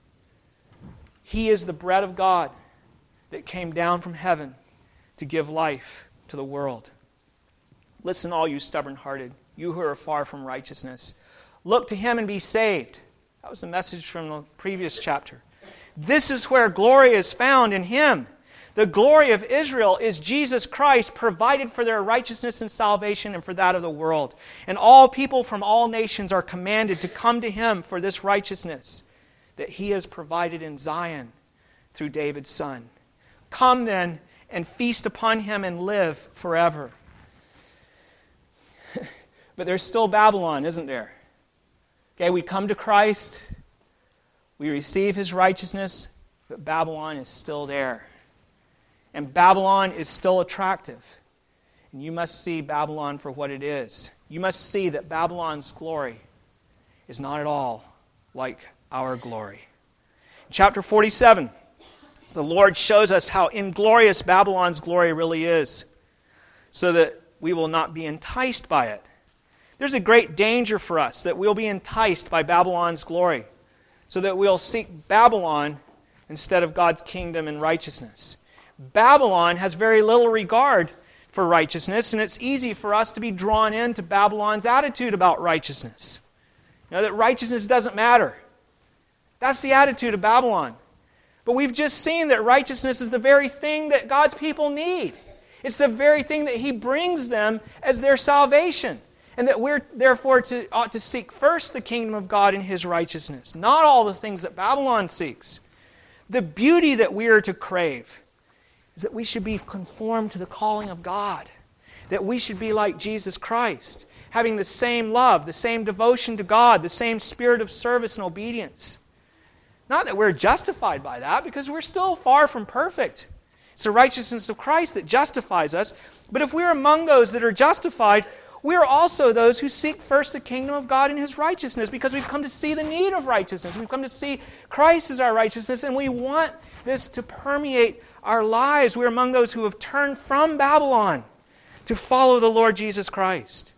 He is the bread of God that came down from heaven to give life to the world. Listen, all you stubborn-hearted, you who are far from righteousness. Look to him and be saved. That was the message from the previous chapter. This is where glory is found in him. The glory of Israel is Jesus Christ provided for their righteousness and salvation and for that of the world. And all people from all nations are commanded to come to him for this righteousness that he has provided in Zion through David's Son. Come then and feast upon him and live forever. But there's still Babylon, isn't there? Okay, we come to Christ, we receive his righteousness, but Babylon is still there. And Babylon is still attractive. And you must see Babylon for what it is. You must see that Babylon's glory is not at all like our glory. In chapter 47, the Lord shows us how inglorious Babylon's glory really is, so that we will not be enticed by it. There's a great danger for us that we'll be enticed by Babylon's glory, so that we'll seek Babylon instead of God's kingdom and righteousness. Babylon has very little regard for righteousness, and it's easy for us to be drawn into Babylon's attitude about righteousness. You know, that righteousness doesn't matter. That's the attitude of Babylon. But we've just seen that righteousness is the very thing that God's people need. It's the very thing that he brings them as their salvation. And that we're therefore ought to seek first the kingdom of God and his righteousness, not all the things that Babylon seeks. The beauty that we are to crave is that we should be conformed to the calling of God, that we should be like Jesus Christ, having the same love, the same devotion to God, the same spirit of service and obedience. Not that we're justified by that, because we're still far from perfect. It's the righteousness of Christ that justifies us. But if we're among those that are justified, we are also those who seek first the kingdom of God and his righteousness, because we've come to see the need of righteousness. We've come to see Christ as our righteousness, and we want this to permeate our lives. We're among those who have turned from Babylon to follow the Lord Jesus Christ.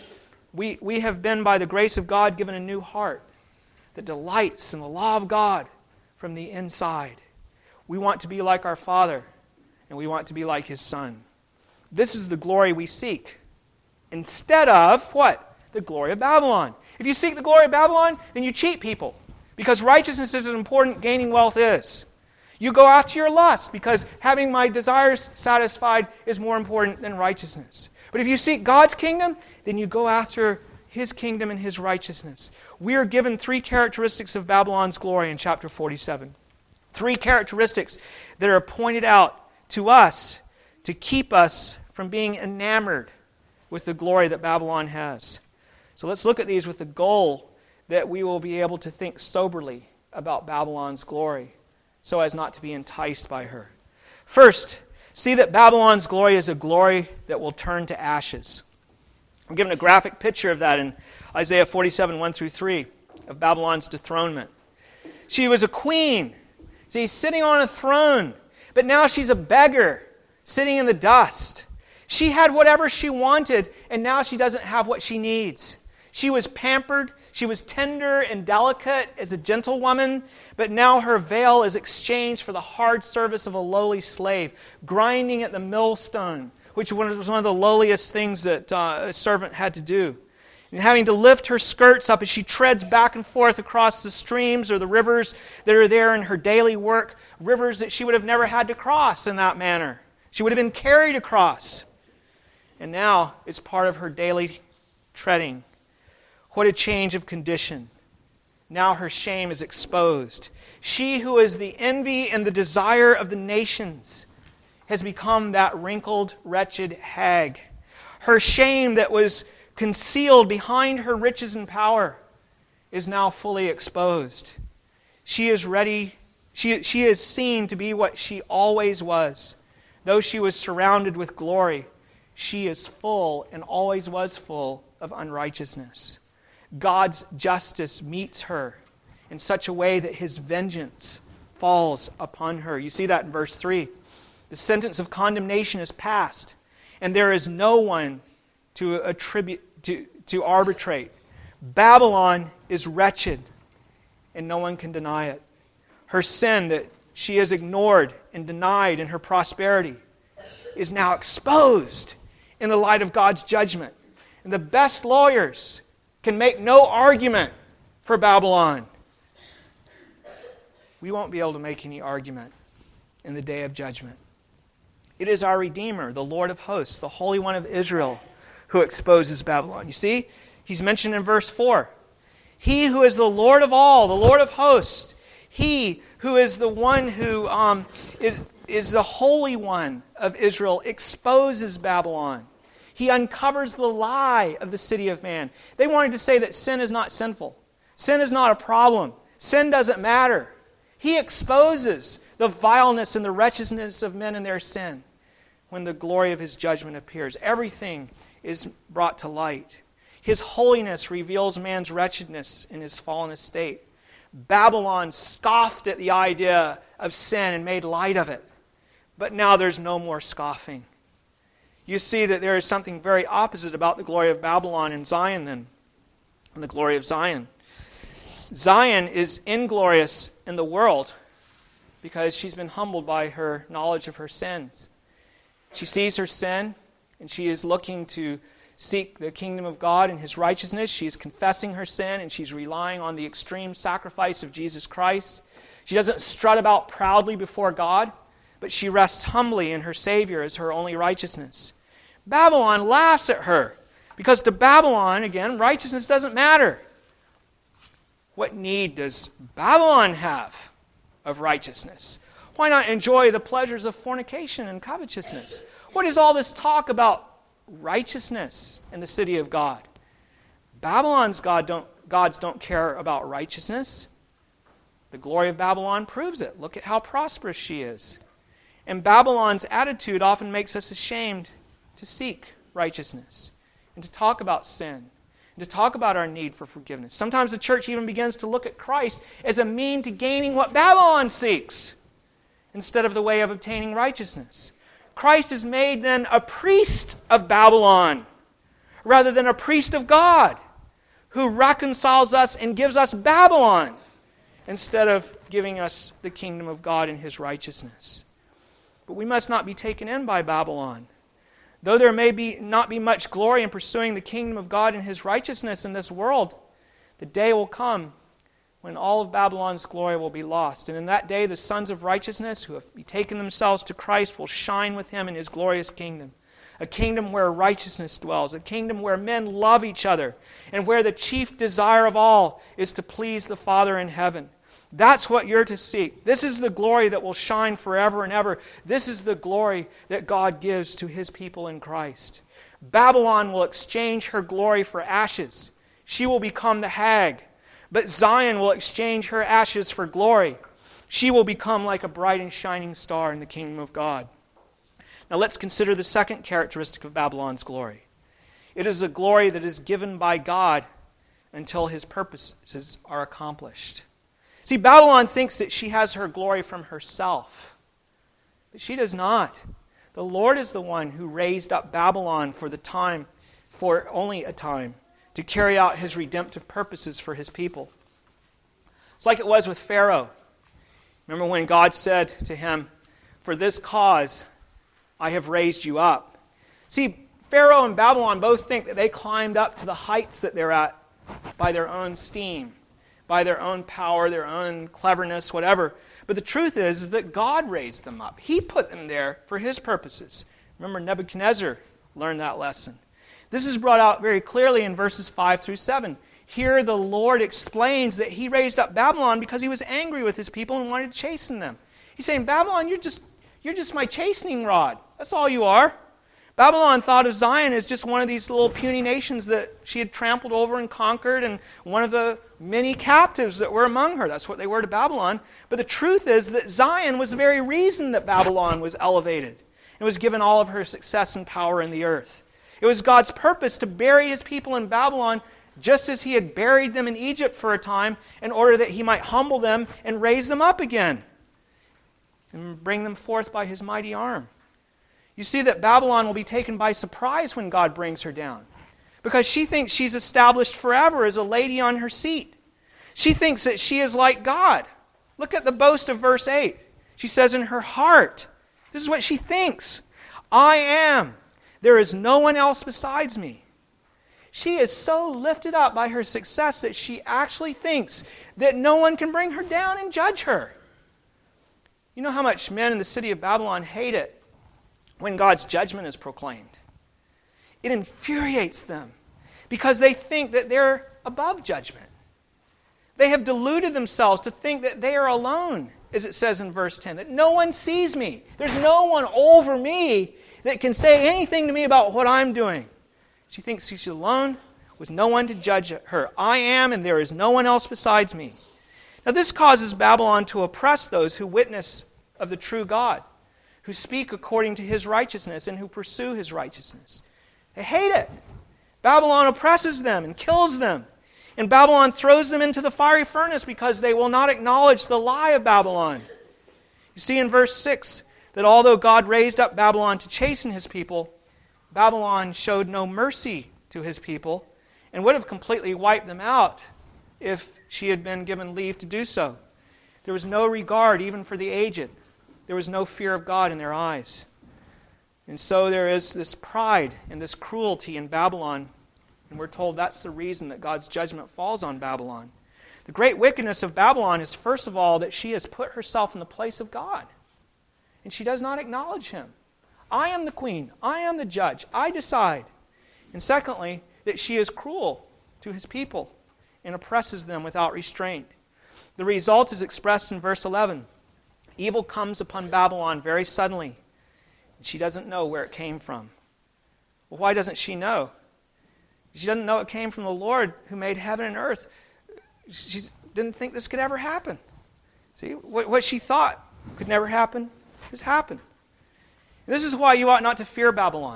We have been, by the grace of God, given a new heart that delights in the law of God from the inside. We want to be like our Father, and we want to be like his Son. This is the glory we seek, instead of what? The glory of Babylon. If you seek the glory of Babylon, then you cheat people, because righteousness is as important gaining wealth is. You go after your lust, because having my desires satisfied is more important than righteousness. But if you seek God's kingdom, then you go after his kingdom and his righteousness. We are given 3 characteristics of Babylon's glory in chapter 47. 3 characteristics that are pointed out to us to keep us from being enamored with the glory that Babylon has. So let's look at these with the goal that we will be able to think soberly about Babylon's glory, so as not to be enticed by her. First, see that Babylon's glory is a glory that will turn to ashes. I'm given a graphic picture of that in Isaiah 47, 1 through 3, of Babylon's dethronement. She was a queen. She's sitting on a throne. But now she's a beggar, sitting in the dust. She had whatever she wanted, and now she doesn't have what she needs. She was pampered. She was tender and delicate as a gentlewoman, but now her veil is exchanged for the hard service of a lowly slave, grinding at the millstone, which was one of the lowliest things that a servant had to do. And having to lift her skirts up as she treads back and forth across the streams or the rivers that are there in her daily work, rivers that she would have never had to cross in that manner. She would have been carried across. And now it's part of her daily treading. What a change of condition. Now her shame is exposed. She who is the envy and the desire of the nations has become that wrinkled, wretched hag. Her shame that was concealed behind her riches and power is now fully exposed. She is ready. She is seen to be what she always was. Though she was surrounded with glory, she is full and always was full of unrighteousness. God's justice meets her in such a way that His vengeance falls upon her. You see that in verse 3. The sentence of condemnation is passed, and there is no one to arbitrate. Babylon is wretched, and no one can deny it. Her sin that she has ignored and denied in her prosperity is now exposed in the light of God's judgment. And the best lawyers can make no argument for Babylon. We won't be able to make any argument in the day of judgment. It is our Redeemer, the Lord of hosts, the Holy One of Israel, who exposes Babylon. You see, He's mentioned in verse 4. He who is the Lord of all, the Lord of hosts, He who is the one who is the Holy One of Israel, exposes Babylon. He uncovers the lie of the city of man. They wanted to say that sin is not sinful. Sin is not a problem. Sin doesn't matter. He exposes the vileness and the wretchedness of men in their sin when the glory of His judgment appears. Everything is brought to light. His holiness reveals man's wretchedness in his fallen estate. Babylon scoffed at the idea of sin and made light of it. But now there's no more scoffing. You see that there is something very opposite about the glory of Babylon and Zion then, and the glory of Zion. Zion is inglorious in the world because she's been humbled by her knowledge of her sins. She sees her sin, and she is looking to seek the kingdom of God and His righteousness. She is confessing her sin, and she's relying on the extreme sacrifice of Jesus Christ. She doesn't strut about proudly before God, but she rests humbly in her Savior as her only righteousness. Babylon laughs at her, because to Babylon, again, righteousness doesn't matter. What need does Babylon have of righteousness? Why not enjoy the pleasures of fornication and covetousness? What is all this talk about righteousness in the city of God? Babylon's gods don't care about righteousness. The glory of Babylon proves it. Look at how prosperous she is. And Babylon's attitude often makes us ashamed to seek righteousness and to talk about sin and to talk about our need for forgiveness. Sometimes the church even begins to look at Christ as a mean to gaining what Babylon seeks instead of the way of obtaining righteousness. Christ is made then a priest of Babylon rather than a priest of God who reconciles us and gives us Babylon instead of giving us the kingdom of God and His righteousness. But we must not be taken in by Babylon. Though there may not be much glory in pursuing the kingdom of God and His righteousness in this world, the day will come when all of Babylon's glory will be lost. And in that day, the sons of righteousness who have betaken themselves to Christ will shine with Him in His glorious kingdom. A kingdom where righteousness dwells. A kingdom where men love each other. And where the chief desire of all is to please the Father in heaven. That's what you're to seek. This is the glory that will shine forever and ever. This is the glory that God gives to His people in Christ. Babylon will exchange her glory for ashes. She will become the hag. But Zion will exchange her ashes for glory. She will become like a bright and shining star in the kingdom of God. Now let's consider the second characteristic of Babylon's glory. It is a glory that is given by God until His purposes are accomplished. See, Babylon thinks that she has her glory from herself, but she does not. The Lord is the one who raised up Babylon for only a time, to carry out his redemptive purposes for his people. It's like it was with Pharaoh. Remember when God said to him, "For this cause I have raised you up." See, Pharaoh and Babylon both think that they climbed up to the heights that they're at by their own steam, by their own power, their own cleverness, whatever. But the truth is that God raised them up. He put them there for his purposes. Remember, Nebuchadnezzar learned that lesson. This is brought out very clearly in verses 5 through 7. Here the Lord explains that he raised up Babylon because he was angry with his people and wanted to chasten them. He's saying, Babylon, you're just my chastening rod. That's all you are. Babylon thought of Zion as just one of these little puny nations that she had trampled over and conquered, and one of the many captives that were among her. That's what they were to Babylon. But the truth is that Zion was the very reason that Babylon was elevated and was given all of her success and power in the earth. It was God's purpose to bury his people in Babylon just as he had buried them in Egypt for a time in order that he might humble them and raise them up again and bring them forth by his mighty arm. You see that Babylon will be taken by surprise when God brings her down, because she thinks she's established forever as a lady on her seat. She thinks that she is like God. Look at the boast of verse 8. She says in her heart, this is what she thinks, "I am. There is no one else besides me." She is so lifted up by her success that she actually thinks that no one can bring her down and judge her. You know how much men in the city of Babylon hate it when God's judgment is proclaimed. It infuriates them because they think that they're above judgment. They have deluded themselves to think that they are alone, as it says in verse 10, that no one sees me. There's no one over me that can say anything to me about what I'm doing. She thinks she's alone with no one to judge her. I am, and there is no one else besides me. Now this causes Babylon to oppress those who witness of the true God, who speak according to his righteousness and who pursue his righteousness. They hate it. Babylon oppresses them and kills them. And Babylon throws them into the fiery furnace because they will not acknowledge the lie of Babylon. You see in verse 6 that although God raised up Babylon to chasten his people, Babylon showed no mercy to his people and would have completely wiped them out if she had been given leave to do so. There was no regard even for the aged. There was no fear of God in their eyes. And so there is this pride and this cruelty in Babylon, and we're told that's the reason that God's judgment falls on Babylon. The great wickedness of Babylon is, first of all, that she has put herself in the place of God, and she does not acknowledge him. I am the queen. I am the judge. I decide. And secondly, that she is cruel to his people and oppresses them without restraint. The result is expressed in verse 11. Evil comes upon Babylon very suddenly, and she doesn't know where it came from. Well, why doesn't she know? She doesn't know it came from the Lord who made heaven and earth. She didn't think this could ever happen. See, what she thought could never happen has happened. This is why you ought not to fear Babylon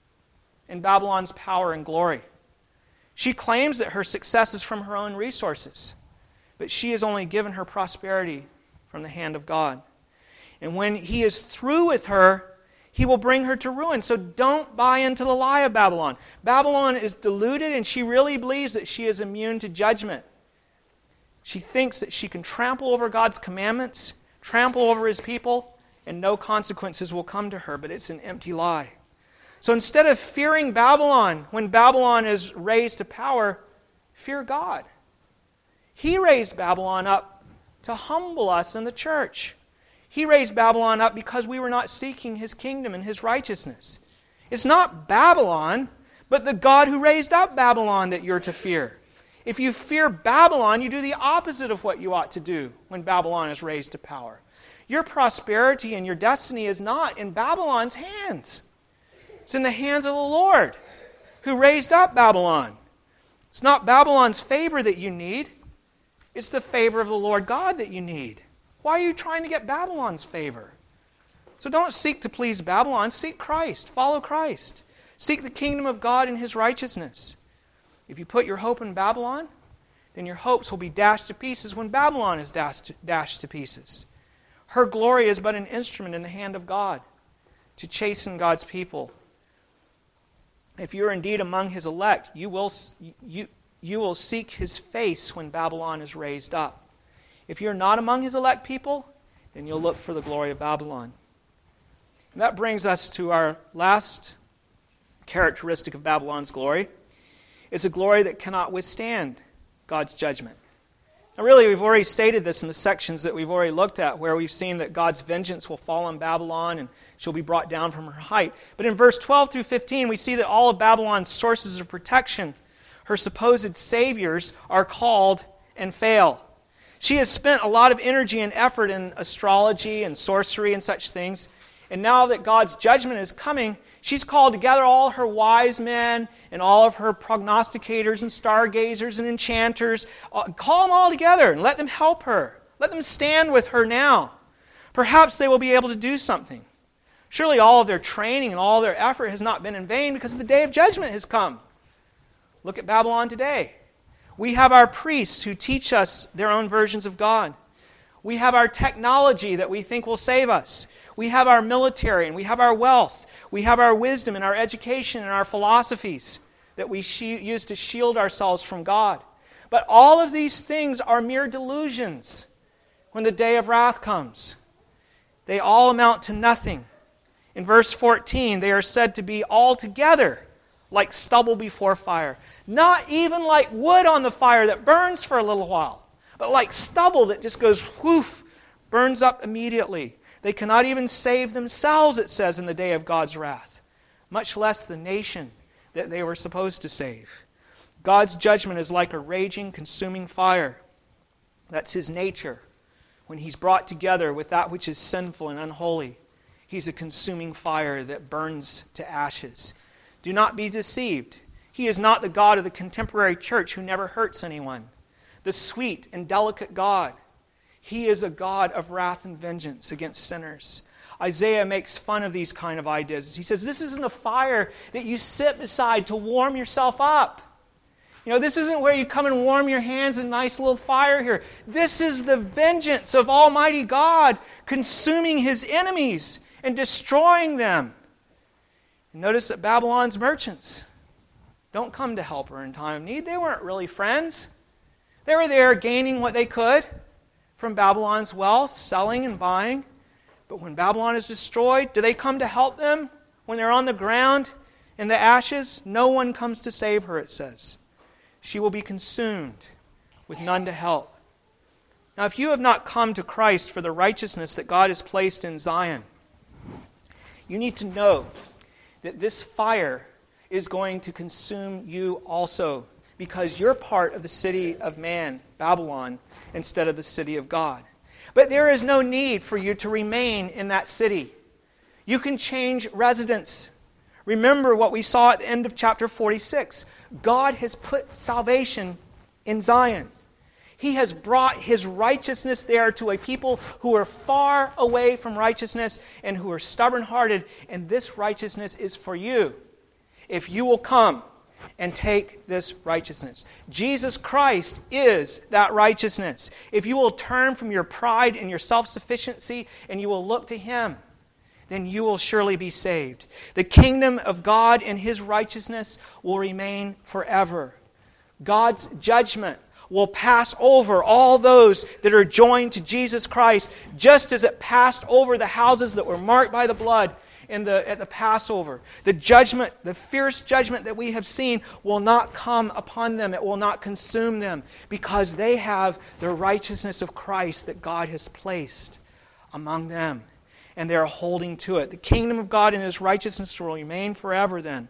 and Babylon's power and glory. She claims that her success is from her own resources, but she has only given her prosperity from the hand of God. And when he is through with her, he will bring her to ruin. So don't buy into the lie of Babylon. Babylon is deluded, and she really believes that she is immune to judgment. She thinks that she can trample over God's commandments, trample over his people, and no consequences will come to her, but it's an empty lie. So instead of fearing Babylon when Babylon is raised to power, fear God. He raised Babylon up to humble us in the church. He raised Babylon up because we were not seeking his kingdom and his righteousness. It's not Babylon, but the God who raised up Babylon that you're to fear. If you fear Babylon, you do the opposite of what you ought to do when Babylon is raised to power. Your prosperity and your destiny is not in Babylon's hands. It's in the hands of the Lord who raised up Babylon. It's not Babylon's favor that you need. It's the favor of the Lord God that you need. Why are you trying to get Babylon's favor? So don't seek to please Babylon. Seek Christ. Follow Christ. Seek the kingdom of God and his righteousness. If you put your hope in Babylon, then your hopes will be dashed to pieces when Babylon is dashed to pieces. Her glory is but an instrument in the hand of God to chasten God's people. If you are indeed among His elect, you will seek His face when Babylon is raised up. If you're not among His elect people, then you'll look for the glory of Babylon. And that brings us to our last characteristic of Babylon's glory. It's a glory that cannot withstand God's judgment. Now really, we've already stated this in the sections that we've already looked at, where we've seen that God's vengeance will fall on Babylon and she'll be brought down from her height. But in verse 12 through 15, we see that all of Babylon's sources of protection, her supposed saviors, are called and fail. She has spent a lot of energy and effort in astrology and sorcery and such things. And now that God's judgment is coming, she's called together all her wise men and all of her prognosticators and stargazers and enchanters. Call them all together and let them help her. Let them stand with her now. Perhaps they will be able to do something. Surely all of their training and all their effort has not been in vain, because the day of judgment has come. Look at Babylon today. We have our priests who teach us their own versions of God. We have our technology that we think will save us. We have our military and we have our wealth. We have our wisdom and our education and our philosophies that we use to shield ourselves from God. But all of these things are mere delusions when the day of wrath comes. They all amount to nothing. In verse 14, they are said to be altogether like stubble before fire. Not even like wood on the fire that burns for a little while, but like stubble that just goes whoof, burns up immediately. They cannot even save themselves, it says, in the day of God's wrath, much less the nation that they were supposed to save. God's judgment is like a raging, consuming fire. That's His nature. When He's brought together with that which is sinful and unholy, He's a consuming fire that burns to ashes. Do not be deceived. He is not the God of the contemporary church who never hurts anyone, the sweet and delicate God. He is a God of wrath and vengeance against sinners. Isaiah makes fun of these kind of ideas. He says, this isn't a fire that you sit beside to warm yourself up. You know, this isn't where you come and warm your hands in a nice little fire here. This is the vengeance of Almighty God consuming His enemies and destroying them. Notice that Babylon's merchants don't come to help her in time of need. They weren't really friends. They were there gaining what they could from Babylon's wealth, selling and buying. But when Babylon is destroyed, do they come to help them when they're on the ground in the ashes? No one comes to save her, it says. She will be consumed with none to help. Now, if you have not come to Christ for the righteousness that God has placed in Zion, you need to know that this fire is going to consume you also, because you're part of the city of man, Babylon, instead of the city of God. But there is no need for you to remain in that city. You can change residence. Remember what we saw at the end of chapter 46. God has put salvation in Zion. He has brought His righteousness there to a people who are far away from righteousness and who are stubborn-hearted, and this righteousness is for you, if you will come and take this righteousness. Jesus Christ is that righteousness. If you will turn from your pride and your self-sufficiency and you will look to Him, then you will surely be saved. The kingdom of God and His righteousness will remain forever. God's judgment will pass over all those that are joined to Jesus Christ, just as it passed over the houses that were marked by the blood at the Passover. The judgment, the fierce judgment that we have seen, will not come upon them. It will not consume them, because they have the righteousness of Christ that God has placed among them, and they are holding to it. The kingdom of God and His righteousness will remain forever then.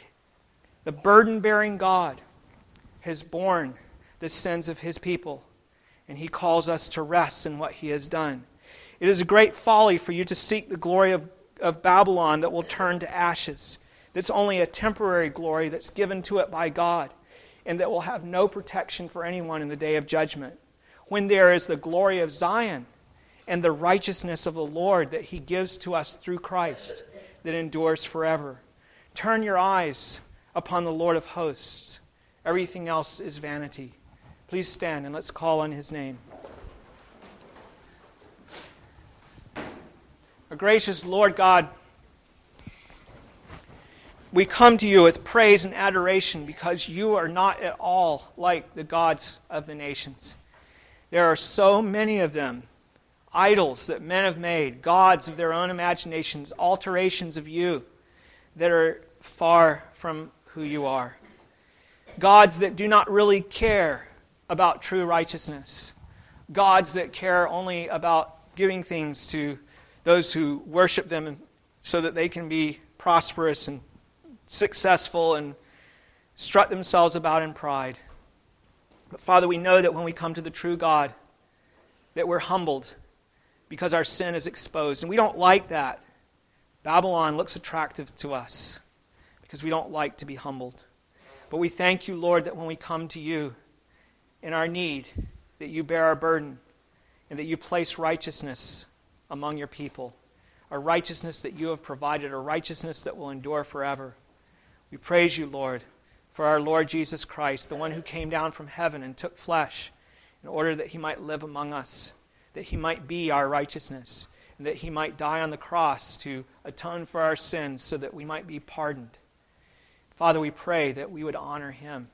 The burden-bearing God has borne the sins of His people, and He calls us to rest in what He has done. It is a great folly for you to seek the glory of Babylon that will turn to ashes. That's only a temporary glory that's given to it by God, and that will have no protection for anyone in the day of judgment. When there is the glory of Zion and the righteousness of the Lord that He gives to us through Christ that endures forever. Turn your eyes upon the Lord of hosts. Everything else is vanity. Please stand and let's call on his name. Our gracious Lord God, we come to you with praise and adoration because you are not at all like the gods of the nations. There are so many of them, idols that men have made, gods of their own imaginations, alterations of you that are far from who you are. Gods that do not really care about true righteousness. Gods that care only about giving things to those who worship them so that they can be prosperous and successful and strut themselves about in pride. But Father, we know that when we come to the true God, that we're humbled because our sin is exposed. And we don't like that. Babylon looks attractive to us because we don't like to be humbled. But we thank you, Lord, that when we come to you in our need, that you bear our burden and that you place righteousness among your people, a righteousness that you have provided, a righteousness that will endure forever. We praise you, Lord, for our Lord Jesus Christ, the one who came down from heaven and took flesh in order that he might live among us, that he might be our righteousness, and that he might die on the cross to atone for our sins so that we might be pardoned. Father, we pray that we would honor him.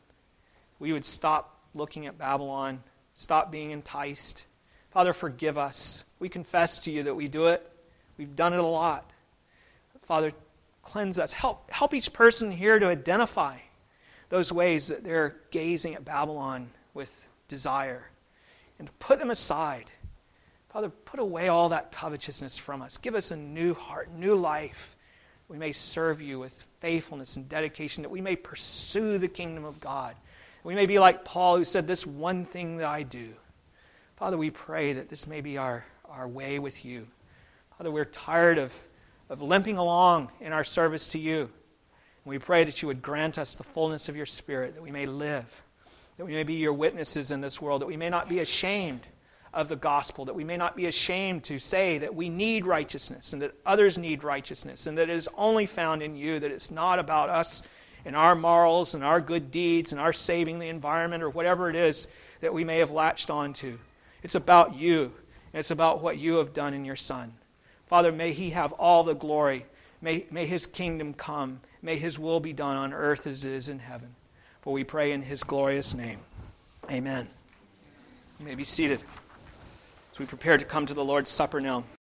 We would stop looking at Babylon, stop being enticed. Father, forgive us. We confess to you that we do it. We've done it a lot. Father, cleanse us. Help each person here to identify those ways that they're gazing at Babylon with desire and to put them aside. Father, put away all that covetousness from us. Give us a new heart, new life. We may serve you with faithfulness and dedication, that we may pursue the kingdom of God. We may be like Paul, who said, this one thing that I do. Father, we pray that this may be our way with you. Father, we're tired of limping along in our service to you. And we pray that you would grant us the fullness of your Spirit, that we may live, that we may be your witnesses in this world, that we may not be ashamed of the gospel, that we may not be ashamed to say that we need righteousness and that others need righteousness and that it is only found in you, that it's not about us and our morals and our good deeds and our saving the environment or whatever it is that we may have latched onto. It's about you, and it's about what you have done in your Son. Father, may he have all the glory. May his kingdom come. May his will be done on earth as it is in heaven. For we pray in his glorious name. Amen. You may be seated as we prepare to come to the Lord's Supper now.